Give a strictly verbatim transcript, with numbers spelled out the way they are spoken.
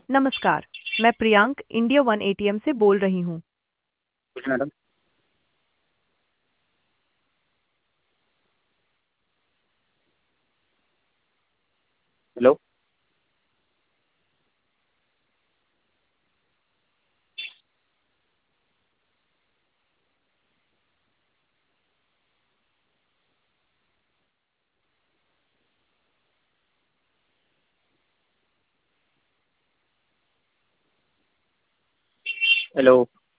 नमस्कार। मैं Priyank India one ATM से बोल रही हूँ। बोलिए मैडम। हेलो। हेलो।